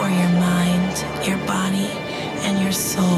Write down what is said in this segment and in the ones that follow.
for your mind, your body, and your soul.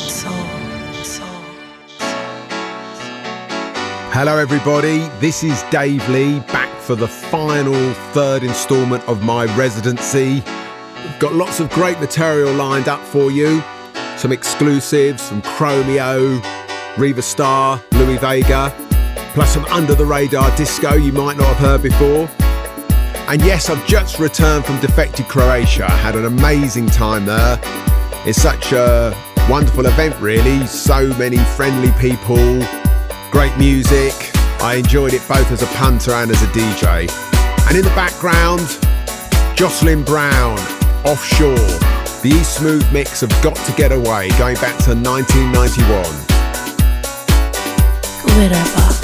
Hello everybody, this is Dave Lee, back for the final third instalment of my residency. We've got lots of great material lined up for you. Some exclusives from Chromeo, Riva Starr, Louis Vega, plus some under-the-radar disco you might not have heard before. And yes, I've just returned from Defected Croatia. I had an amazing time there. It's such a wonderful event really, so many friendly people, great music. I enjoyed it both as a punter and as a DJ. And in the background, Jocelyn Brown, Offshore, the East Smooth mix of Got to Get Away, going back to 1991. Glitterbox.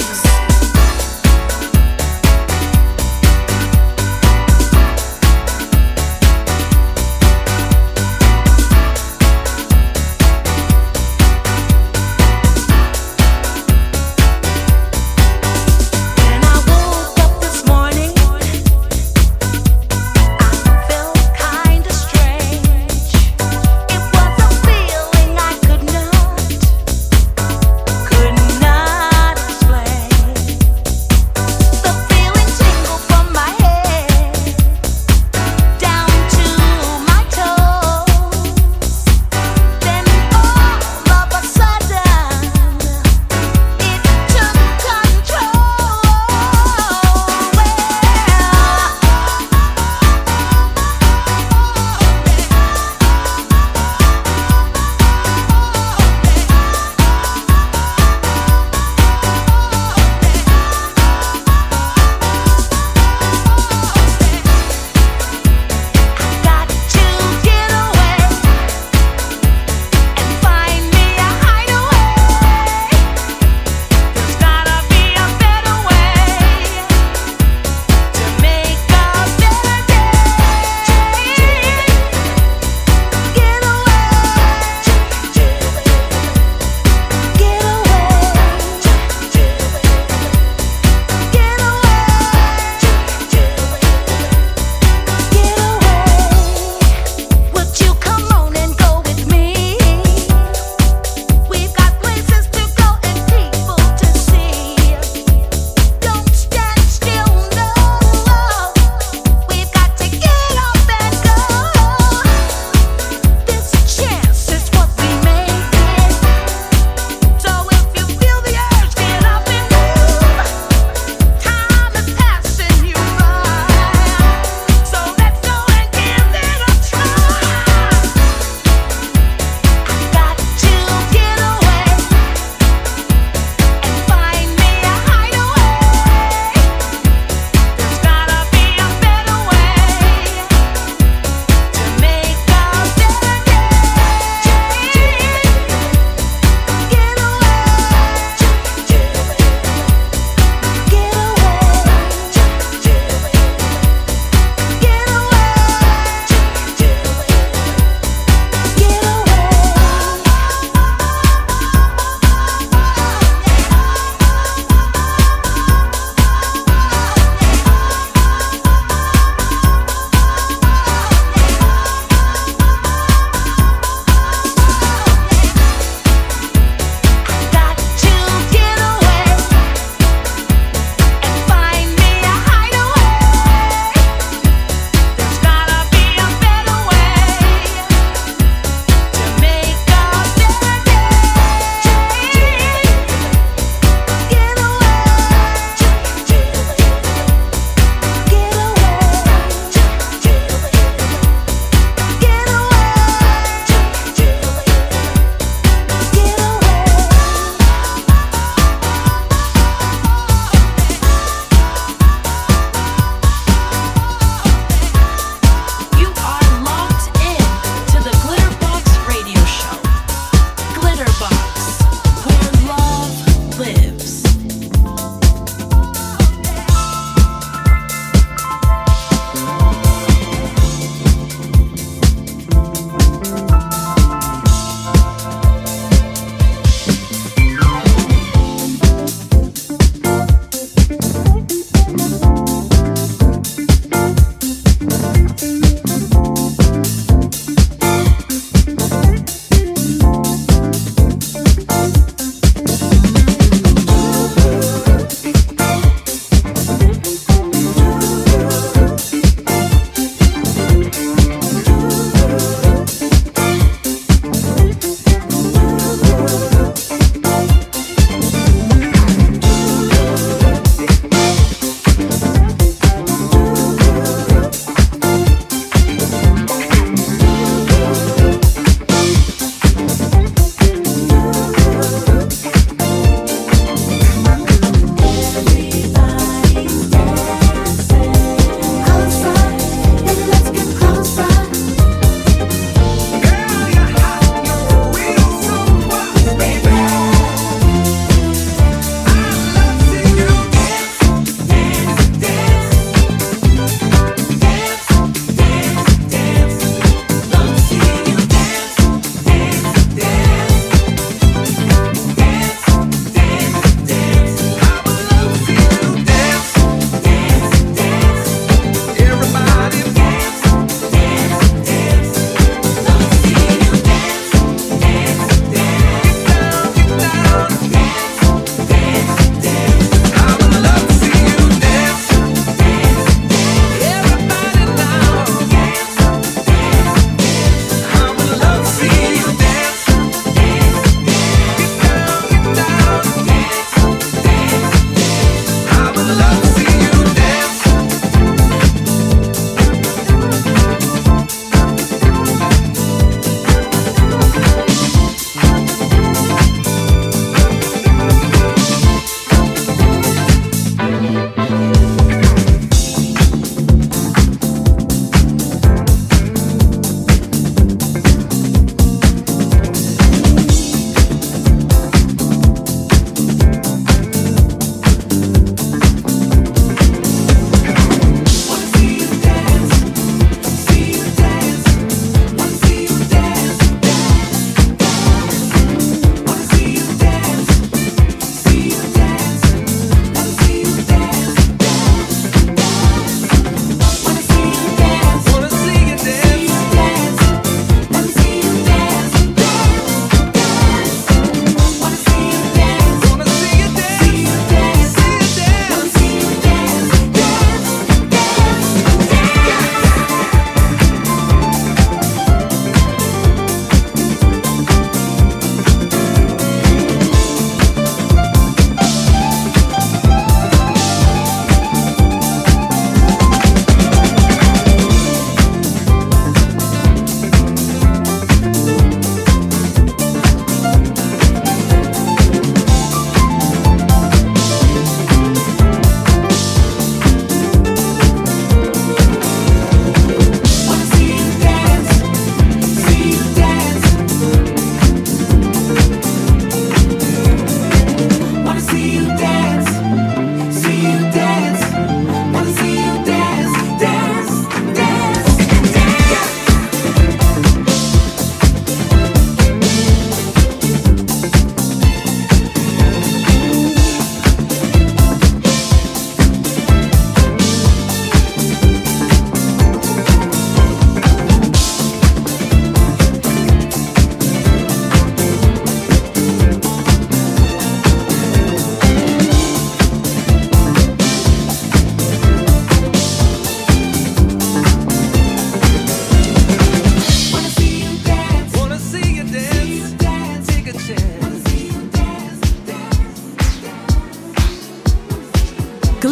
Could not explain.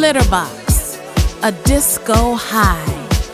Glitterbox, a disco high.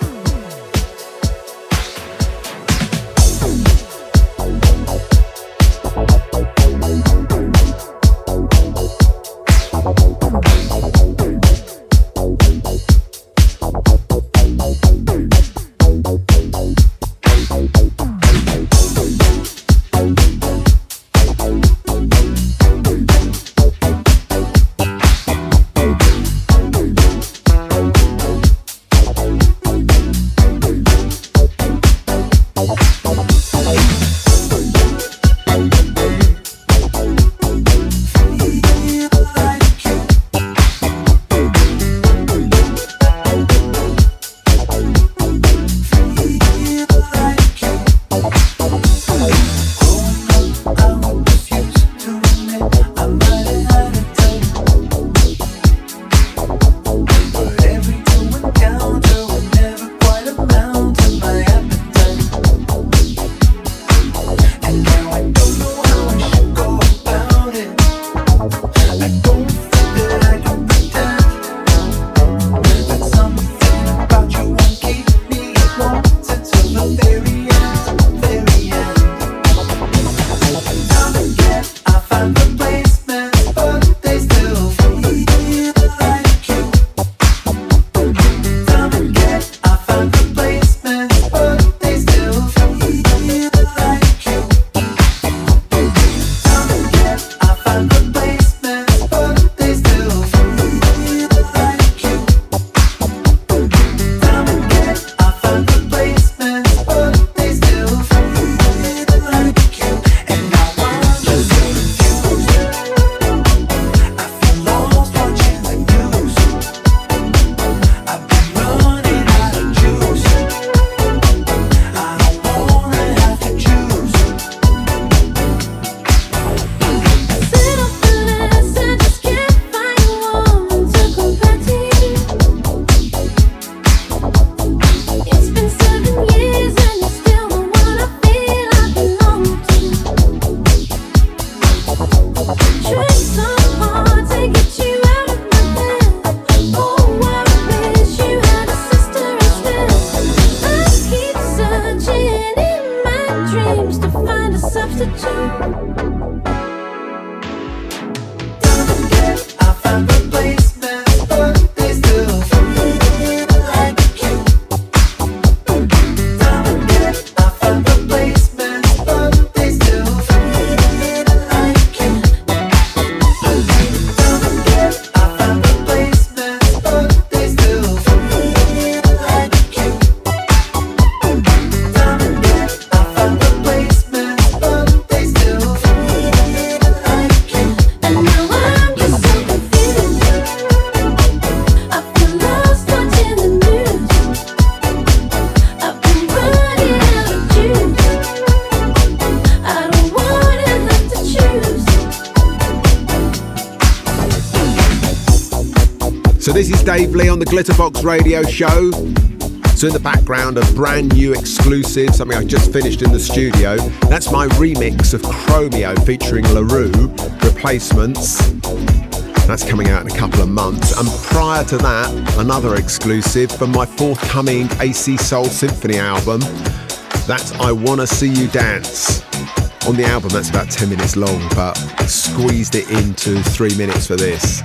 So this is Dave Lee on the Glitterbox Radio Show. So in the background, a brand new exclusive, something I just finished in the studio. That's my remix of Chromeo featuring LaRue, Replacements. That's coming out in a couple of months. And prior to that, another exclusive from my forthcoming AC Soul Symphony album. That's I Wanna See You Dance. On the album, that's about 10 minutes long, but squeezed it into 3 minutes for this.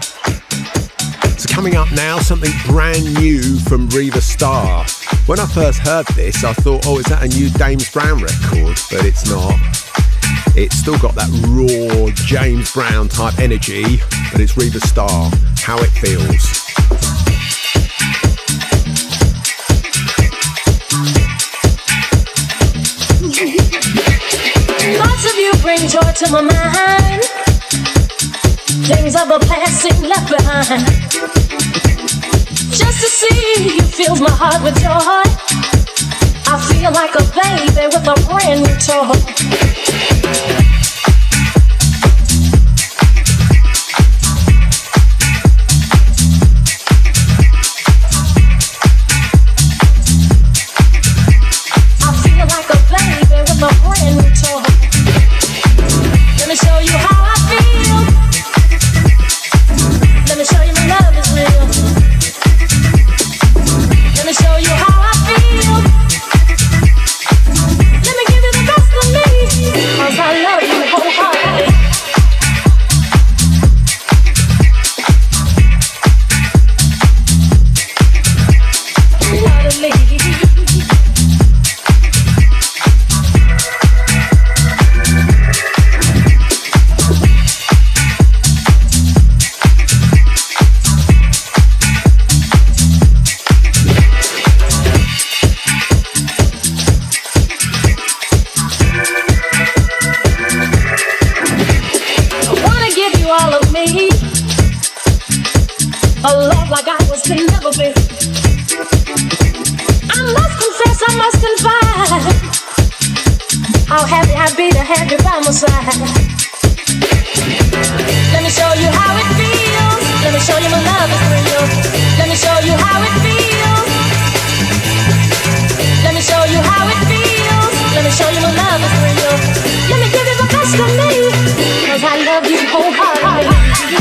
So coming up now, something brand new from Riva Starr. When I first heard this, I thought, oh, is that a new James Brown record? But it's not. It's still got that raw James Brown type energy, but it's Riva Starr, How It Feels. Thoughts of you bring joy to my mind. Things of the past seem left behind. Just to see you fills my heart with joy. I feel like a baby with a brand new toy. Let me show you how I feel. Let me show you my love is real. like I was to never be. I must confess, I must confide, how happy I'd be to have you by my side. Let me show you how it feels. Let me show you my love is real. Let me show you how it feels. Let me show you how it feels. Let me show you my love is real. Let me give you the best of me, 'cause I love you wholeheartedly.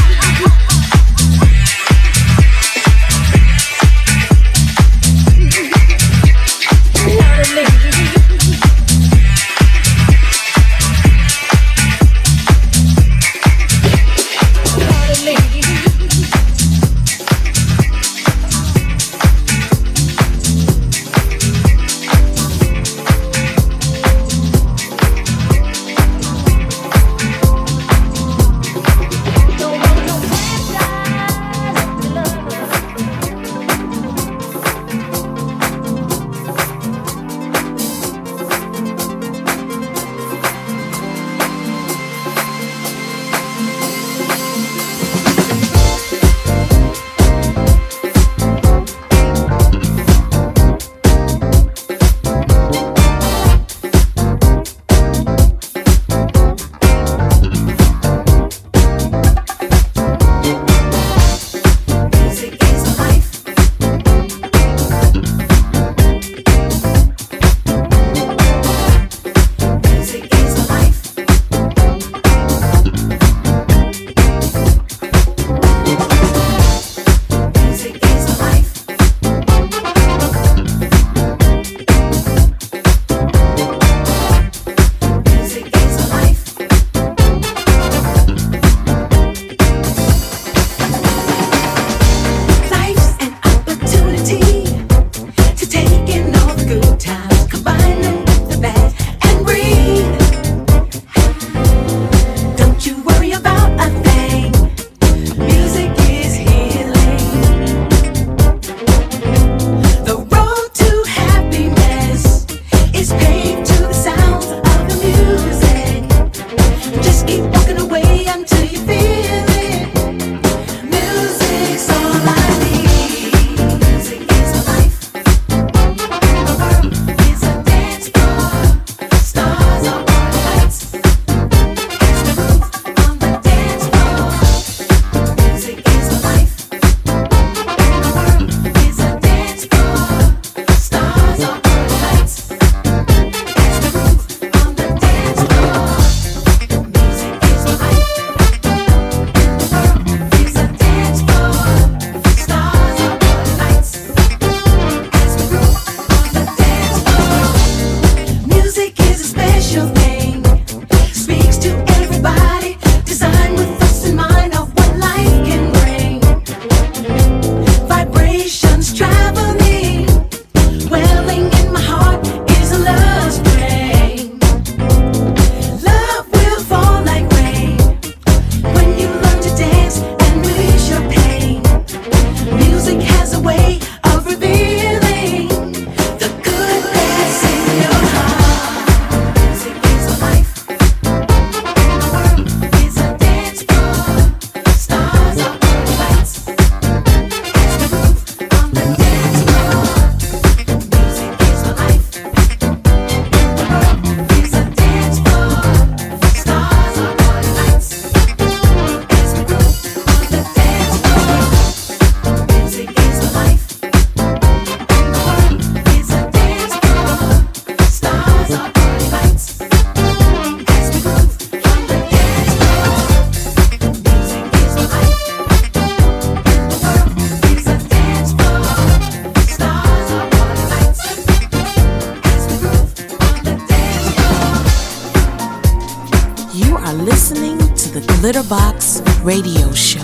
Glitterbox Radio Show.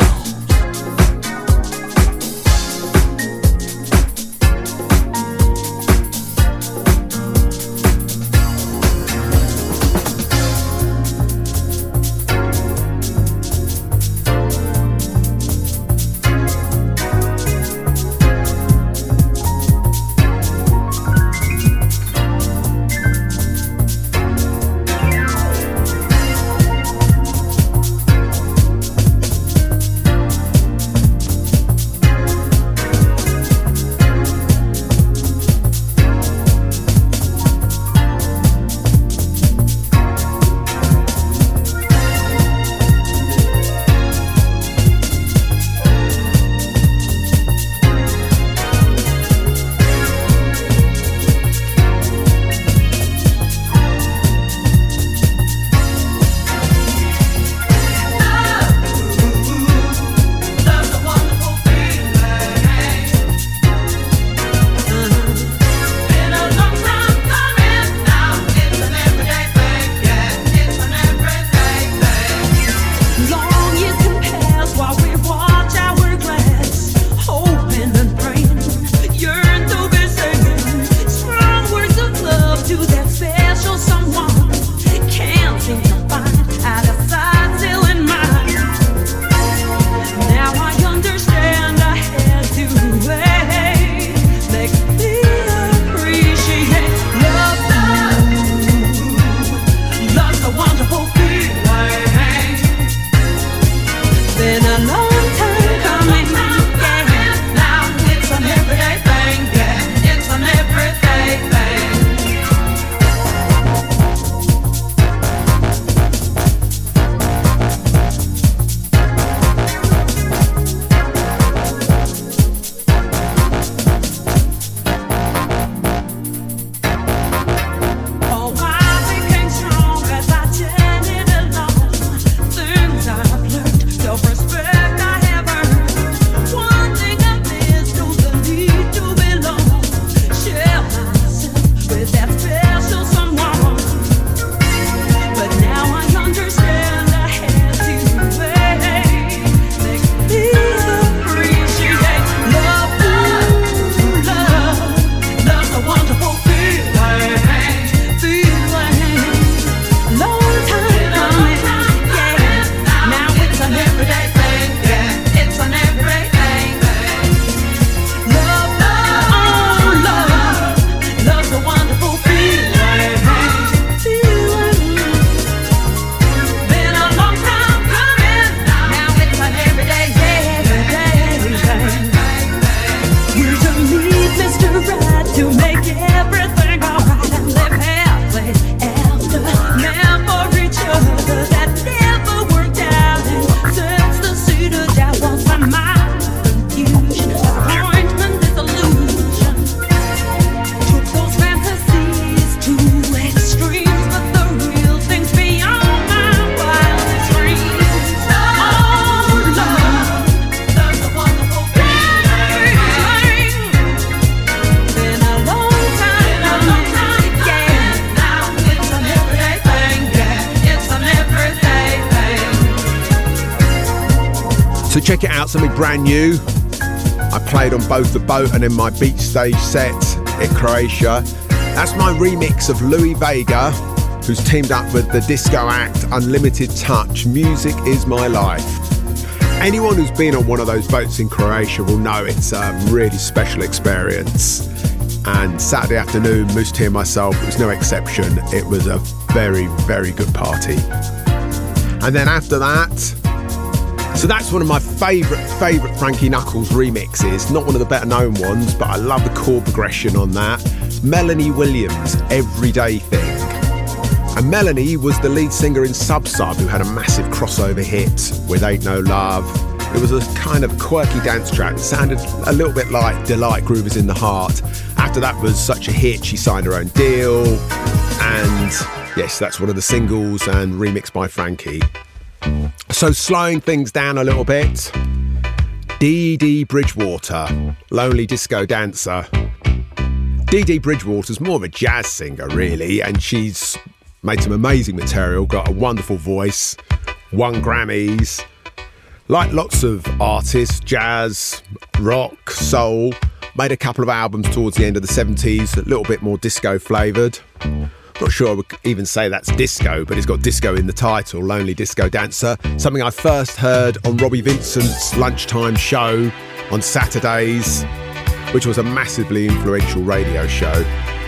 So check it out, something brand new. I played on both the boat and then my beach stage set in Croatia. That's my remix of Louis Vega, who's teamed up with the disco act Unlimited Touch. Music is my life. Anyone who's been on one of those boats in Croatia will know it's a really special experience. And Saturday afternoon, Moose T and myself, it was no exception. It was a very, very good party. And then after that, so that's one of my favourite Frankie Knuckles remixes. Not one of the better known ones, but I love the chord progression on that. Melanie Williams, Everyday Thing. And Melanie was the lead singer in Sub Sub, who had a massive crossover hit with Ain't No Love. It was a kind of quirky dance track. It sounded a little bit like Delight Groove Is in the Heart. After that was such a hit, she signed her own deal. And yes, that's one of the singles and remixed by Frankie. So slowing things down a little bit, Dee Dee Bridgewater, Lonely Disco Dancer. Dee Dee Bridgewater's more of a jazz singer, really, and she's made some amazing material, got a wonderful voice, won Grammys. Like lots of artists, jazz, rock, soul, made a couple of albums towards the end of the 70s, a little bit more disco flavoured. Not sure I would even say that's disco, but it's got disco in the title, Lonely Disco Dancer. Something I first heard on Robbie Vincent's lunchtime show on Saturdays, which was a massively influential radio show.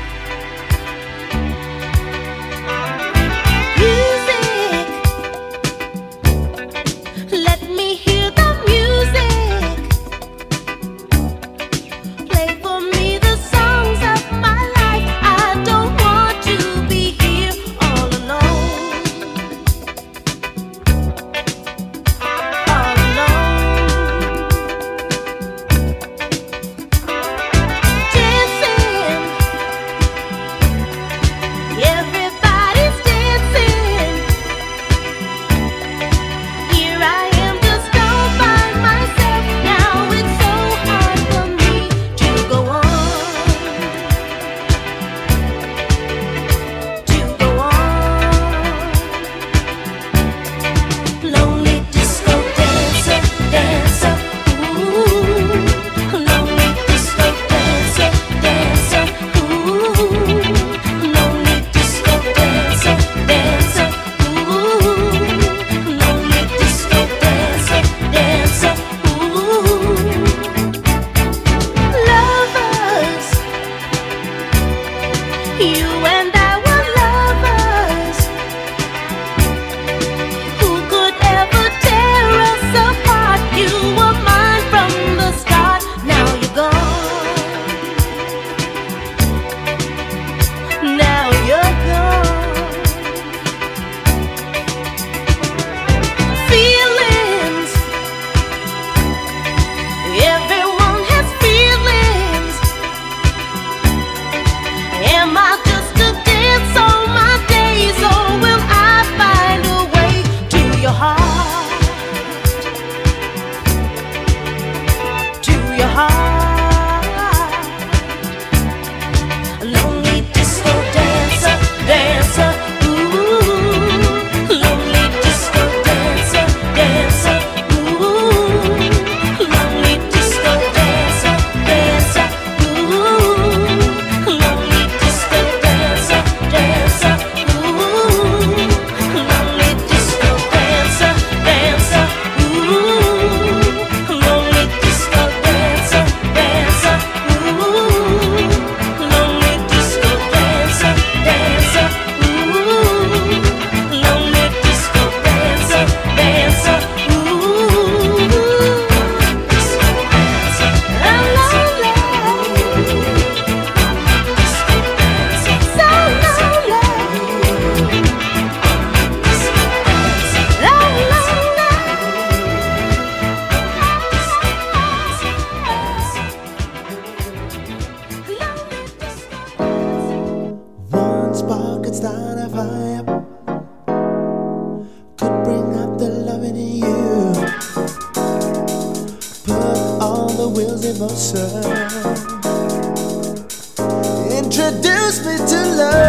Introduce me to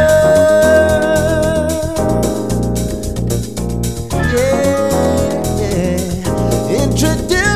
love. Yeah, yeah. Introduce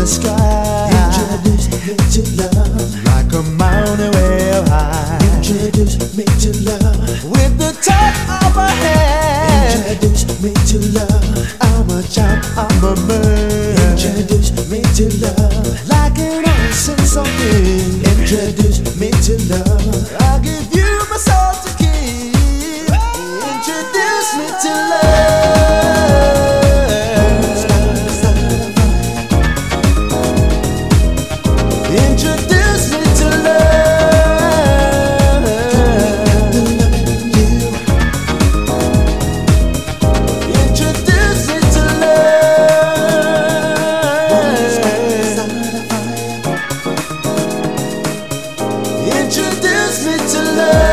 the sky. Introduce me to love, like a mountain wave high. Introduce me to love, with the touch of a hand. Introduce me to love, I'm a child, I'm a man. Introduce me to love, like an ocean song. Introduce me to love, I'll give you my soul to keep. Introduce me to love. Introduce me to love. Introduce me to love. Introduce me to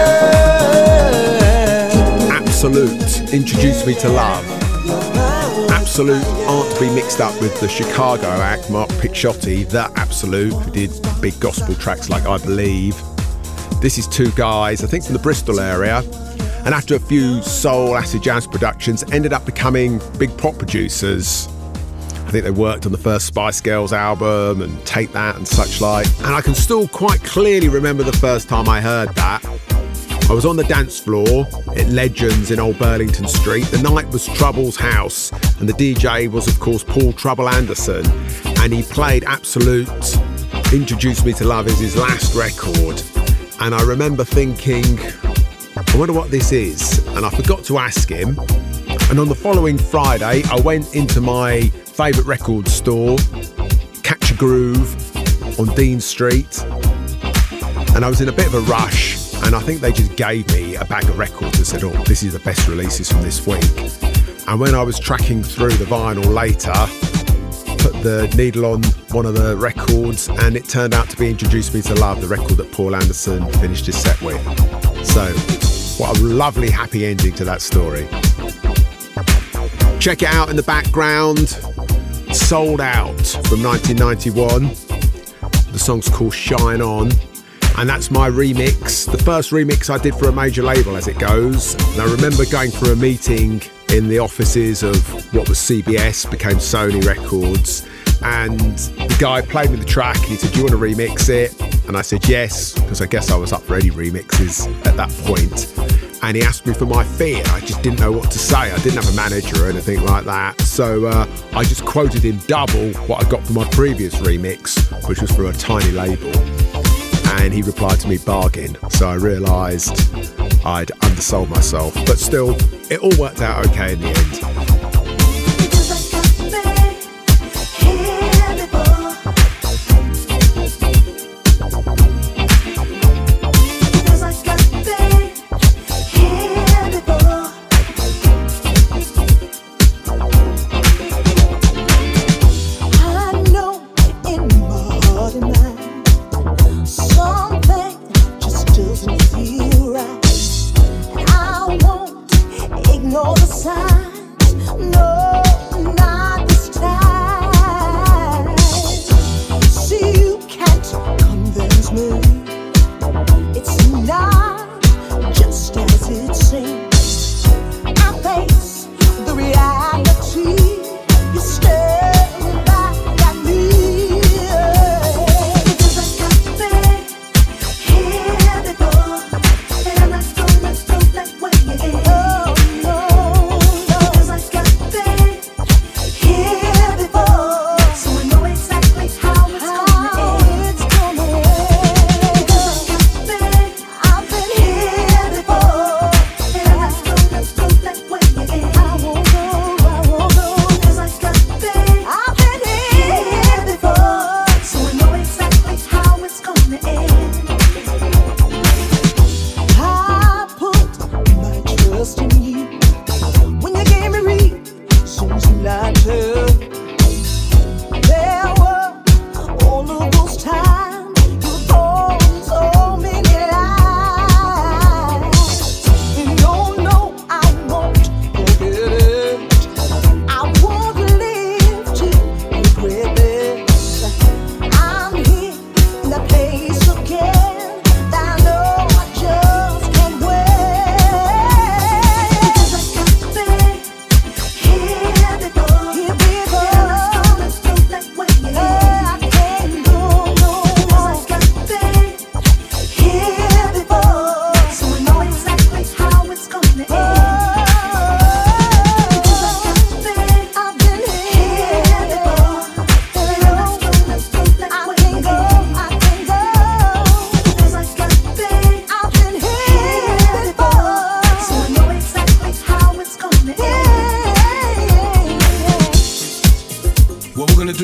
love. Absolute, Introduce Me to Love. Absolute aren't to be mixed up with the Chicago act, Mark Picciotti, the Absolute, who did big gospel tracks like I Believe. This is two guys, I think from the Bristol area, and after a few soul acid jazz productions, ended up becoming big pop producers. I think they worked on the first Spice Girls album and Take That and such like. And I can still quite clearly remember the first time I heard that. I was on the dance floor at Legends in Old Burlington Street. The night was Trouble's house, and the DJ was, of course, Paul Trouble Anderson, and he played Absolute. Introduce Me to Love is his last record, and I remember thinking, I wonder what this is, and I forgot to ask him. And on the following Friday, I went into my favourite record store, Catch a Groove, on Dean Street, and I was in a bit of a rush. And I think they just gave me a bag of records and said, oh, this is the best releases from this week. And when I was tracking through the vinyl later, put the needle on one of the records, and it turned out to be Introduce Me to Love, the record that Paul Anderson finished his set with. So, what a lovely happy ending to that story. Check it out in the background. Sold Out from 1991. The song's called Shine On. And that's my remix, the first remix I did for a major label as it goes. And I remember going for a meeting in the offices of what was CBS, became Sony Records. And the guy played me the track and he said, do you want to remix it? And I said yes, because I guess I was up for any remixes at that point. And he asked me for my fee, and I just didn't know what to say. I didn't have a manager or anything like that. So I just quoted him double what I got for my previous remix, which was for a tiny label. And he replied to me, bargain. So I realised I'd undersold myself. But still, it all worked out okay in the end.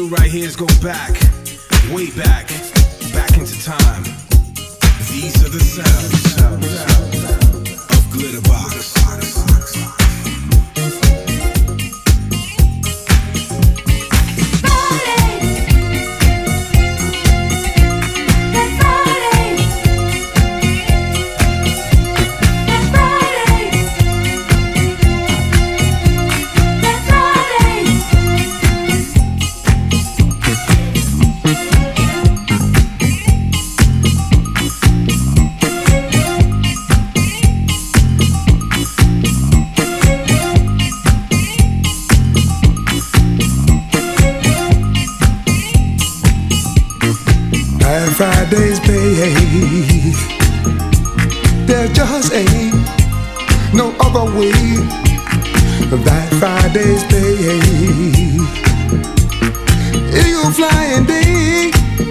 do right here is go back, way back into time. These are the sounds of Glitterbox. Friday's pay, there just ain't no other way. That Friday's pay, eagle flying day.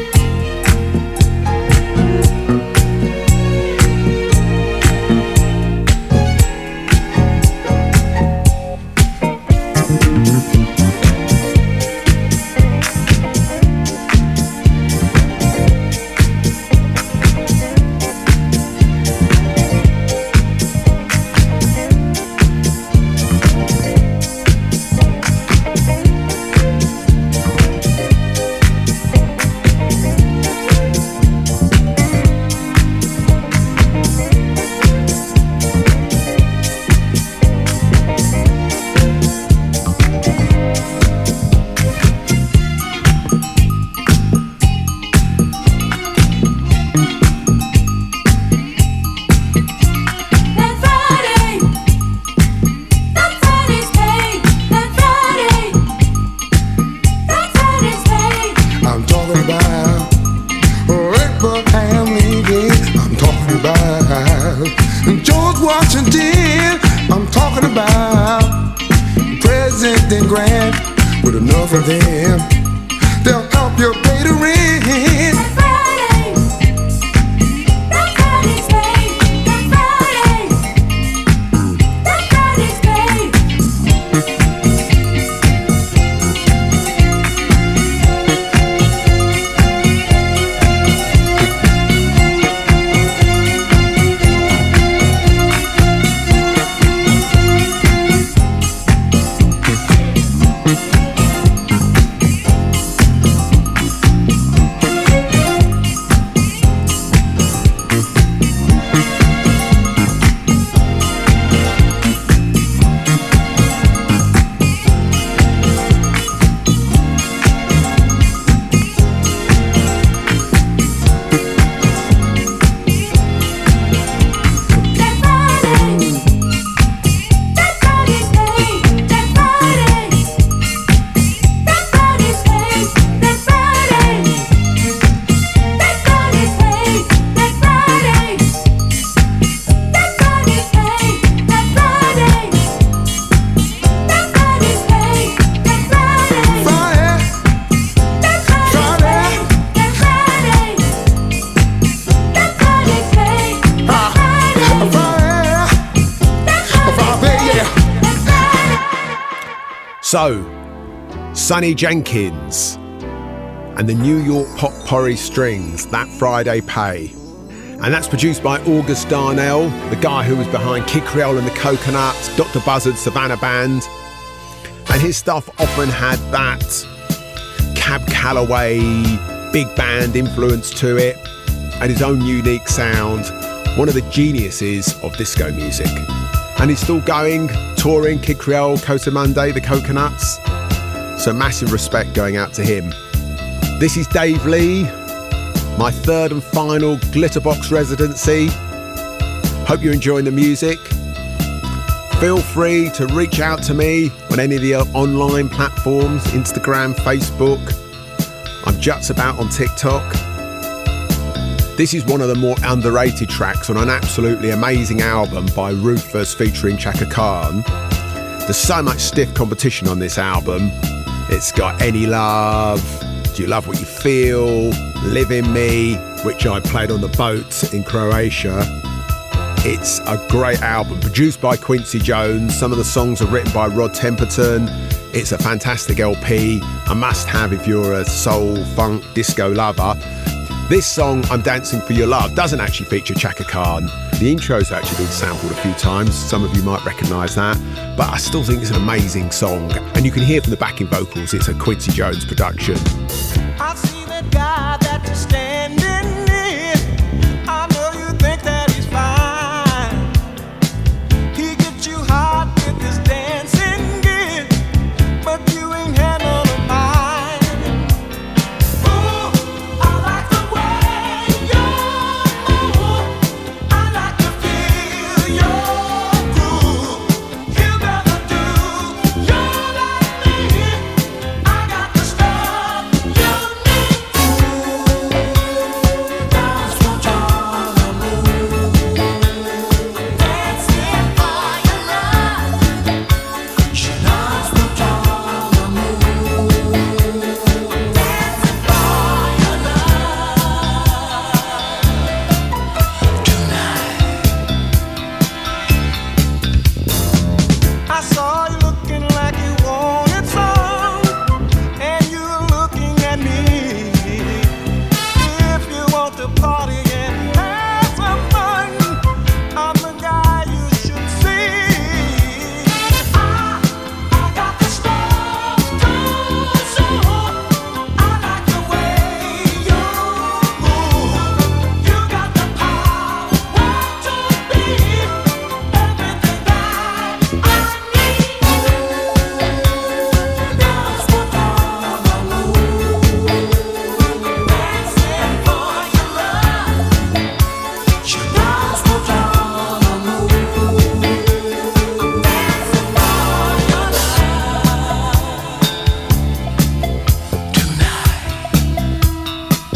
So, Sonny Jenkins and the New York Pop Porry Strings, That Friday Pay. And that's produced by August Darnell, the guy who was behind Kid Creole and the Coconuts, Dr. Buzzard's Savannah Band. And his stuff often had that Cab Calloway big band influence to it and his own unique sound. One of the geniuses of disco music. And he's still going, touring, Kid Creole, Cotamonde, the Coconuts. So massive respect going out to him. This is Dave Lee, my third and final Glitterbox residency. Hope you're enjoying the music. Feel free to reach out to me on any of the online platforms, Instagram, Facebook. I'm just about on TikTok. This is one of the more underrated tracks on an absolutely amazing album by Rufus featuring Chaka Khan. There's so much stiff competition on this album. It's got Any Love, Do You Love What You Feel, Live In Me, which I played on the boat in Croatia. It's a great album, produced by Quincy Jones. Some of the songs are written by Rod Temperton, It's a fantastic LP, a must-have if you're a soul, funk, disco lover. This song, I'm Dancing for Your Love, doesn't actually feature Chaka Khan. The intro's actually been sampled a few times. Some of you might recognise that. But I still think it's an amazing song. And you can hear from the backing vocals, it's a Quincy Jones production. I see that guy that you're standing near. I know you think that he's fine. He gets you hot with his dancing gear, but you ain't had none of mine. Ooh, I like the way you move. I like to feel your groove. You better do you like me. I got the stuff you need. That's what you're move. Dancing for your love. She knows what you're move. Dancing for your love tonight. I saw you looking like you wanted some, and you were looking at me. If you want to party and have some fun, I'm the guy you should see. I got the stuff to show. I like the way you move. You got the power to be everything that I need. That's what I'm move. Dancing for your love. She knows what I'm move. Dancing for your love tonight.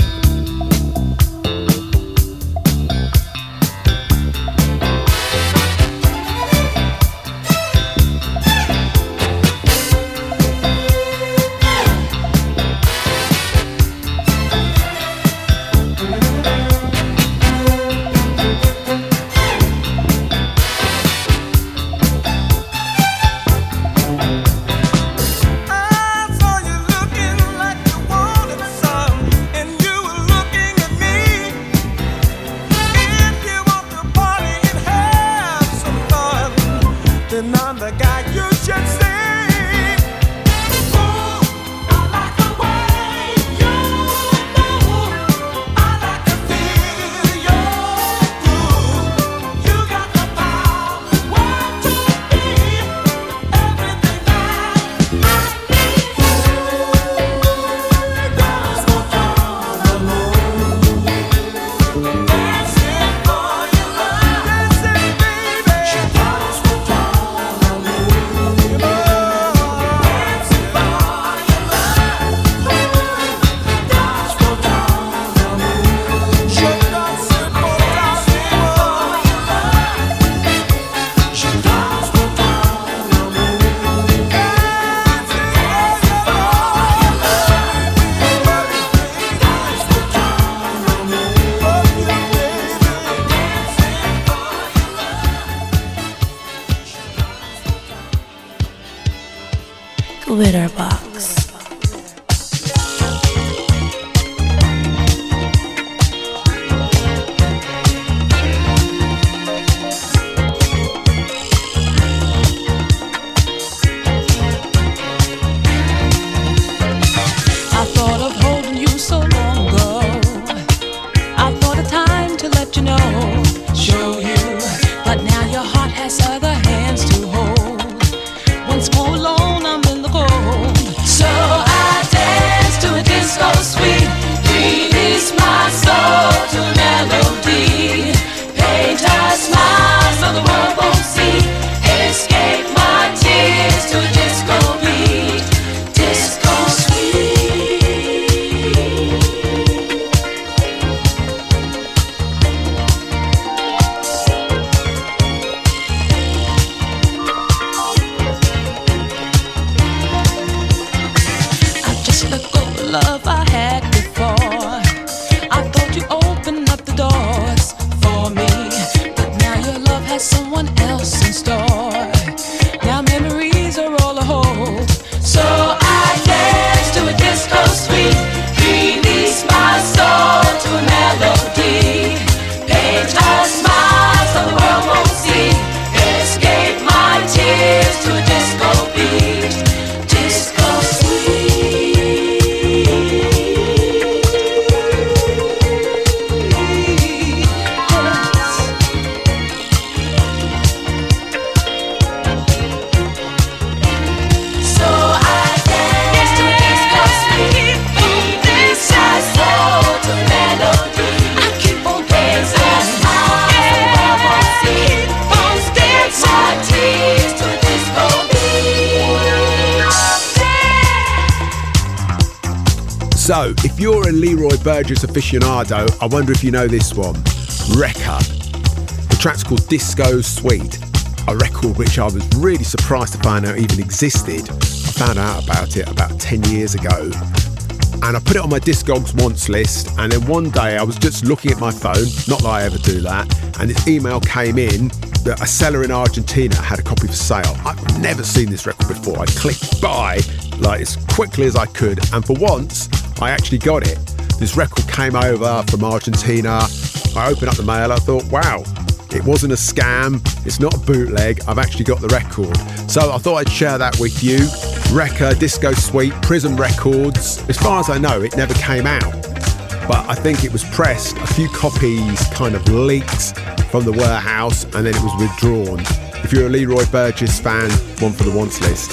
I saw you looking like you wanted some, and you were looking at me. If you want to party and have some fun, then I'm the guy you should see. Ooh, I like the way you move. I like to feel your groove. You got the power to be everything that I need. That's what you're move. Dancing for your love. Dancing, baby. She knows what you're move. Dancing for your love. That's what you're move. She dancing for your love. She knows what you're move. Dancing for your love. That's what you're move. Oh, you baby. Dancing for your love. Glitter Box. I thought of holding you so long ago. I thought of time to let you know, show you. But now your heart has other hands to hold. Once more alone, I'm in the cold. So, if you're a Leroy Burgess aficionado, I wonder if you know this one, Wrecker. The track's called Disco Sweet, a record which I was really surprised to find out even existed. I found out about it about 10 years ago. And I put it on my Discogs wants list, and then one day I was just looking at my phone, not that I ever do that, and this email came in that a seller in Argentina had a copy for sale. I've never seen this record before. I clicked buy like as quickly as I could, and for once I actually got it. This record came over from Argentina. I opened up the mail, I thought, wow, it wasn't a scam, it's not a bootleg, I've actually got the record. So I thought I'd share that with you. Wrecker, Disco Sweet, Prism Records. As far as I know, it never came out, but I think it was pressed, a few copies kind of leaked from the warehouse, and then it was withdrawn. If you're a Leroy Burgess fan, one for the wants list.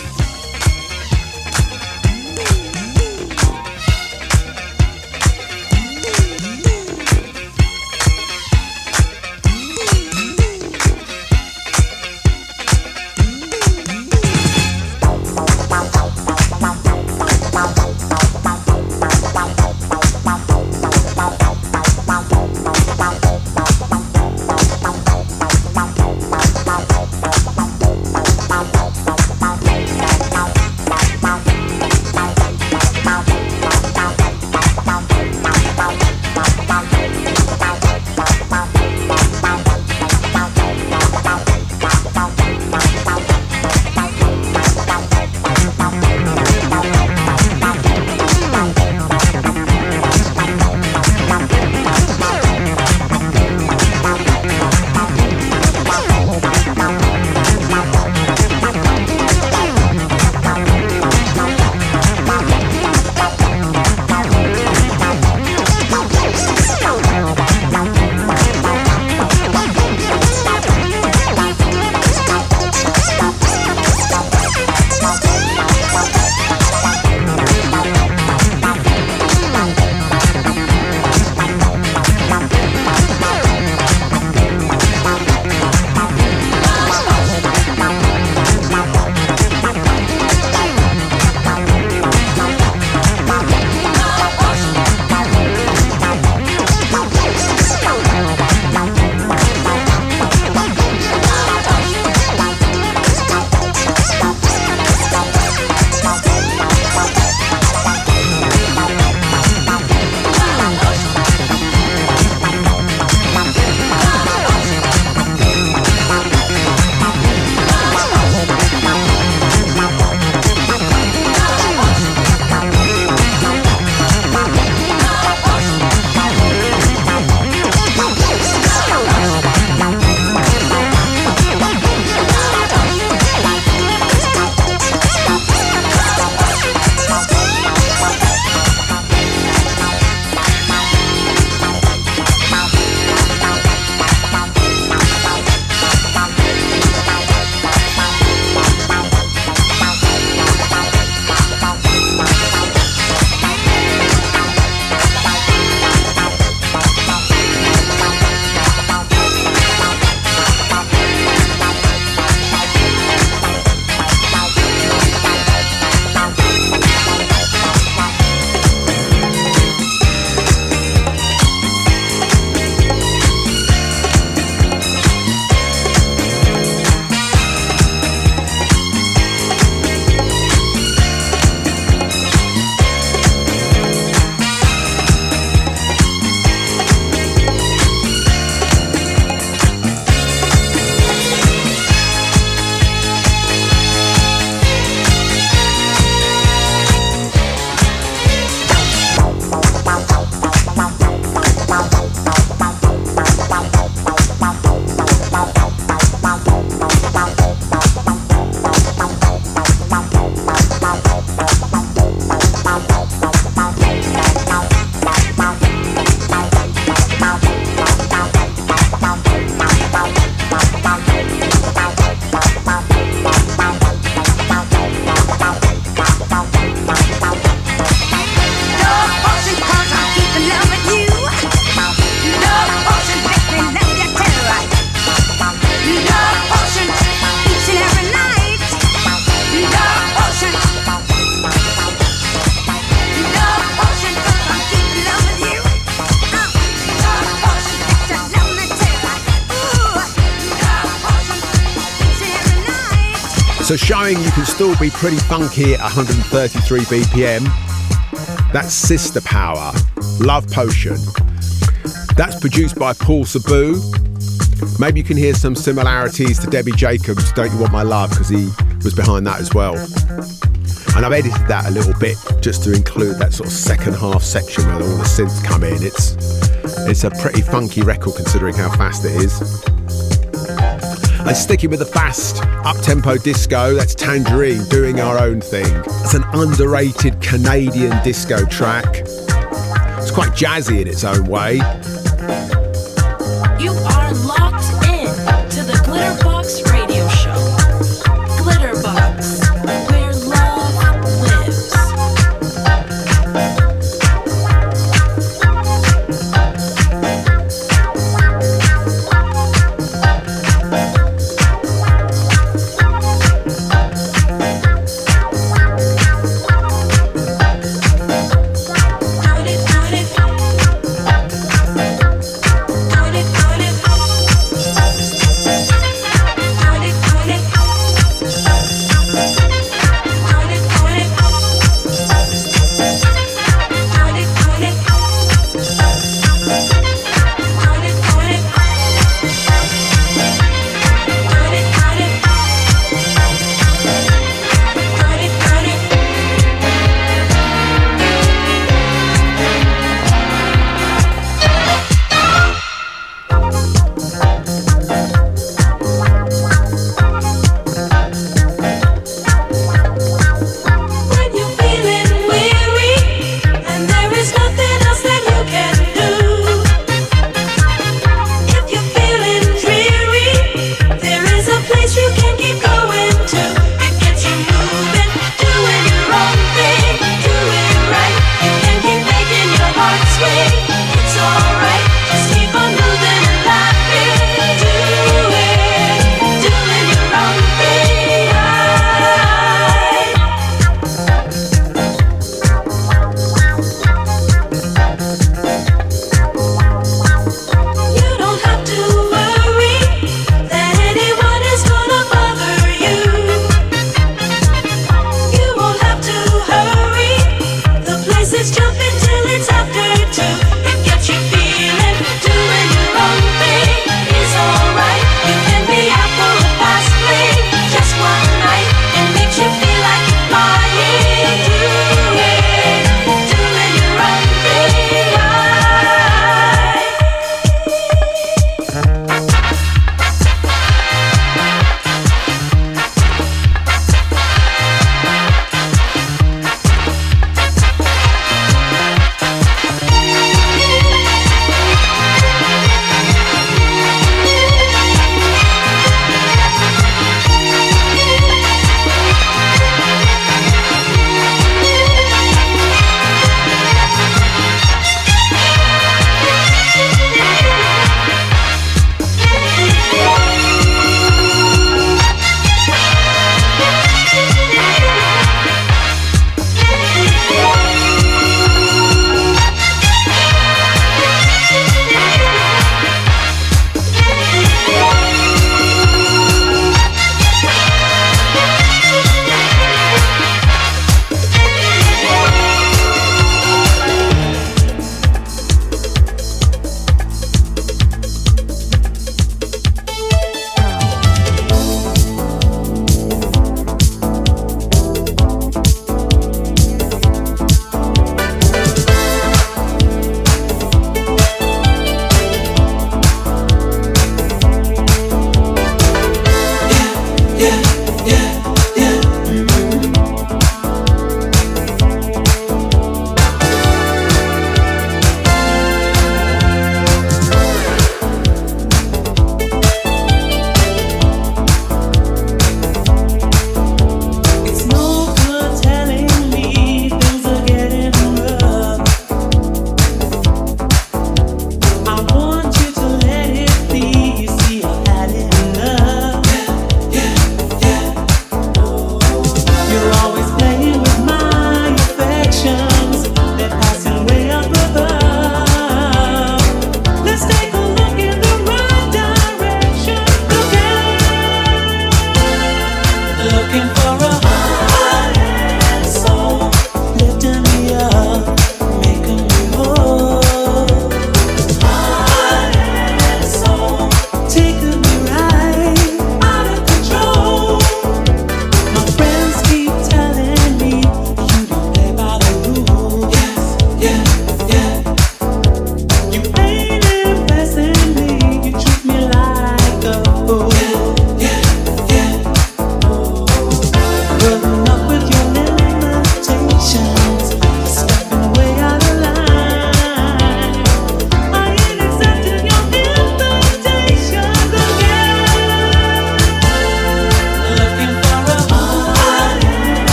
So showing you can still be pretty funky at 133 BPM. That's Sister Power, Love Potion. That's produced by Paul Sabu. Maybe you can hear some similarities to Debbie Jacobs' Don't You Want My Love, because he was behind that as well. And I've edited that a little bit just to include that sort of second half section where all the synths come in. It's a pretty funky record considering how fast it is. And sticking with the fast up-tempo disco, that's Tangerine, Doing Our Own Thing. It's an underrated Canadian disco track. It's quite jazzy in its own way. You are locked in to the Glitterbox Radio Show. Glitterbox, where love lives.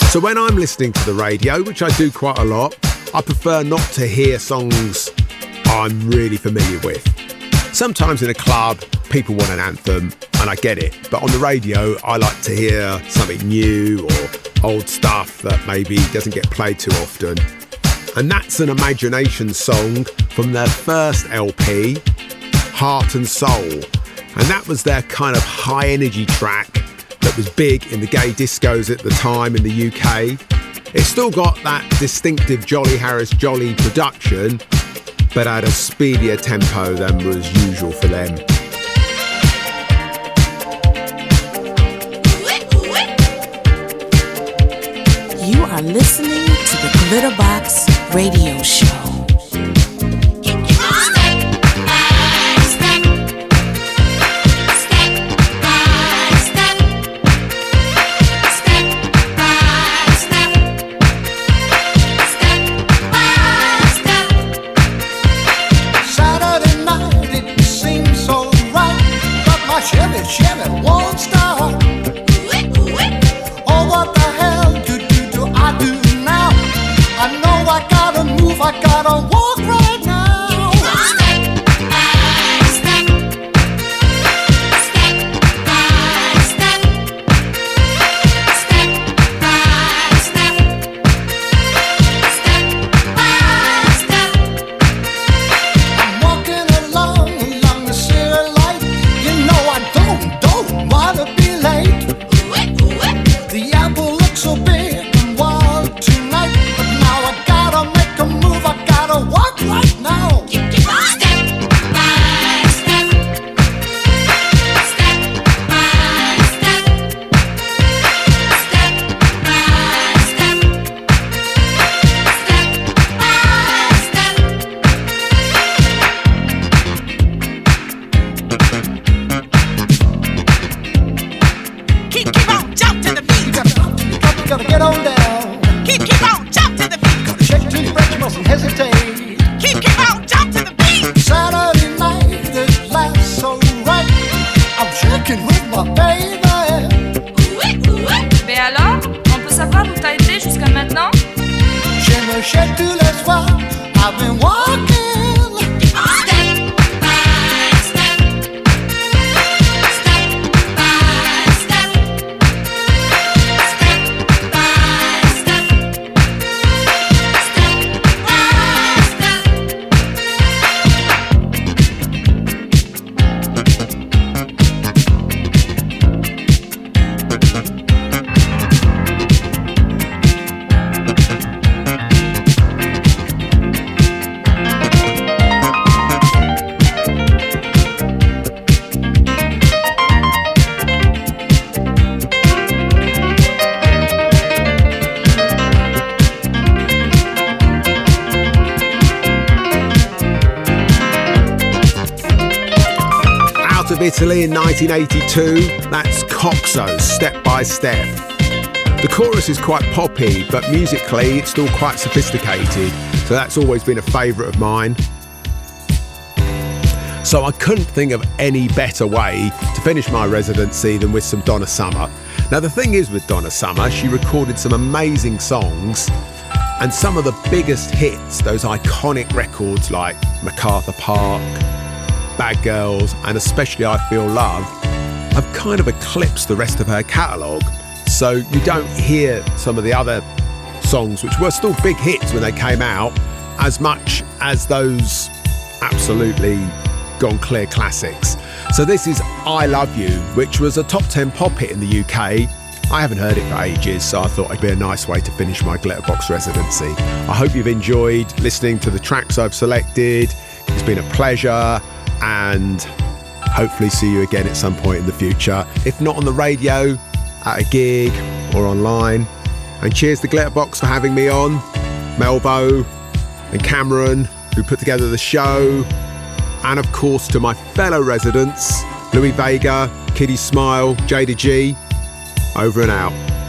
So when I'm listening to the radio, which I do quite a lot, I prefer not to hear songs I'm really familiar with. Sometimes in a club, people want an anthem, and I get it. But on the radio, I like to hear something new or old stuff that maybe doesn't get played too often. And that's an Imagination song from their first LP, Heart and Soul. And that was their kind of high energy track that was big in the gay discos at the time in the UK. It's still got that distinctive Jolly Harris Jolly production, but at a speedier tempo than was usual for them. You are listening to the Glitterbox Radio Show. Chevy won't start. Oh, what the hell do I do now? I know I gotta move, I gotta walk right now. I'm walking along the city light. You know I don't wanna be late. The apple looks so big and wild tonight, but now I gotta make a move. I gotta walk right now. Step by step, step by step, step by step, step by step. Keep on, jump to the beat. You gotta get on down. Keep on, jump to the beat. Gotta shake to the break, you mustn't hesitate. Keep on, jump to the beat. Saturday night, it lasts so right. I'm shaking with my baby. Mais alors, on peut savoir où t'as été jusqu'à maintenant? Je me shake tous les soirs. I've been walking. Of Italy in 1982, that's Coxo's Step by Step. The chorus is quite poppy, but musically it's still quite sophisticated, so that's always been a favourite of mine. So I couldn't think of any better way to finish my residency than with some Donna Summer. Now the thing is with Donna Summer, she recorded some amazing songs, and some of the biggest hits, those iconic records like MacArthur Park, Bad Girls, and especially I Feel Love, have kind of eclipsed the rest of her catalogue. So you don't hear some of the other songs, which were still big hits when they came out, as much as those absolutely gone clear classics. So this is I Love You, which was a top 10 pop hit in the UK. I haven't heard it for ages, so I thought it'd be a nice way to finish my Glitterbox residency. I hope you've enjoyed listening to the tracks I've selected. It's been a pleasure, and hopefully see you again at some point in the future. If not on the radio, at a gig or online. And cheers to Glitterbox for having me on, Melbo and Cameron, who put together the show, and of course to my fellow residents, Louis Vega, Kiddy Smile, Jada G. Over and out.